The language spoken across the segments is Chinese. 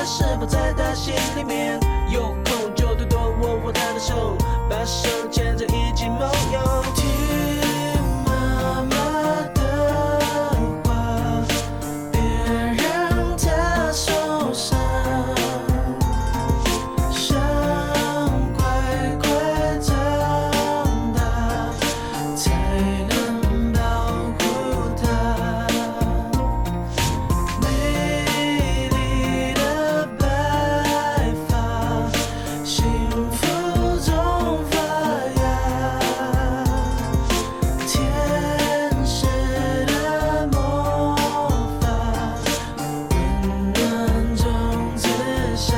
是否在他心里面？有空就多多握握他的手，把手牵着一起梦游。听妈妈的话，别让她受伤，想快快长大，才能保护她。美丽的白发，幸福中发芽，天使的魔法，温暖中自下。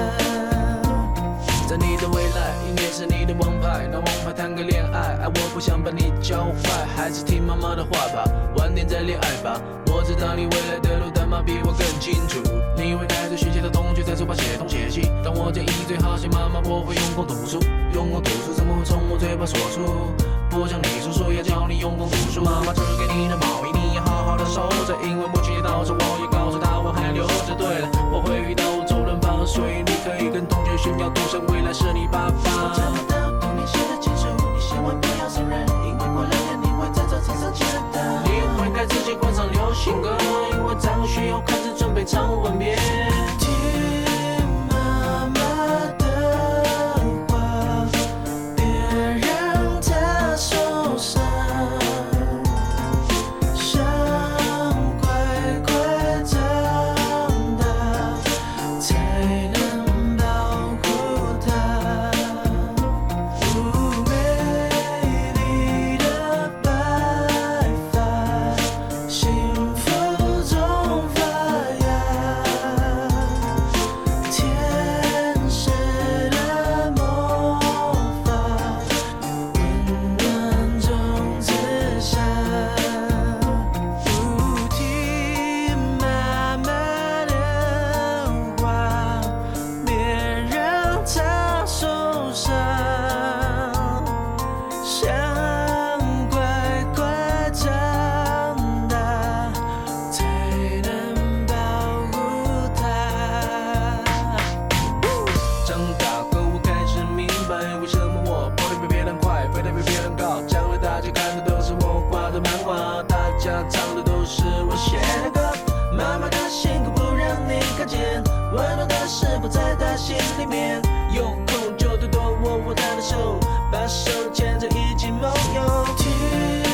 在你的未来，音乐是你的王牌，拿王牌谈个恋爱，爱我不想把你教坏，还是听妈妈的话吧，晚点再恋爱吧。我知道你未来的路，但妈比我更清楚。你会带着学习的同学在书包写东写西，当我建议最好写妈妈，我会用功读书，用功读书怎么会从我嘴巴说出？不像你叔叔要教你用功读书，妈妈织给你的毛衣你要好好的收着，因为母亲节到时我也告诉她我还留着。对了，我会遇到周润发，所以你可以跟同学炫耀，赌神未来是你爸爸。我找不到童年写的情书，你千万不要承认，因为过2年你会在这场上见到。你会给自己换上流行歌，因为张学友开始准备唱吻别。听妈妈的话，别让她受伤，想快快长大，才能保护她。美丽的白发，幸福中发芽，天使的魔法，温暖中自下。听妈妈的话，别让她受伤，想快快长大，才能保护她。长大后我开始明白，为什么我跑得比别人快，飞得比别人高。将来大家看的都是我画的漫画，大家唱的都是我写的歌。妈妈的辛苦不让你看见，温暖的是否在她心里面？有空就多多握握她的手，把手牵着一起梦游。听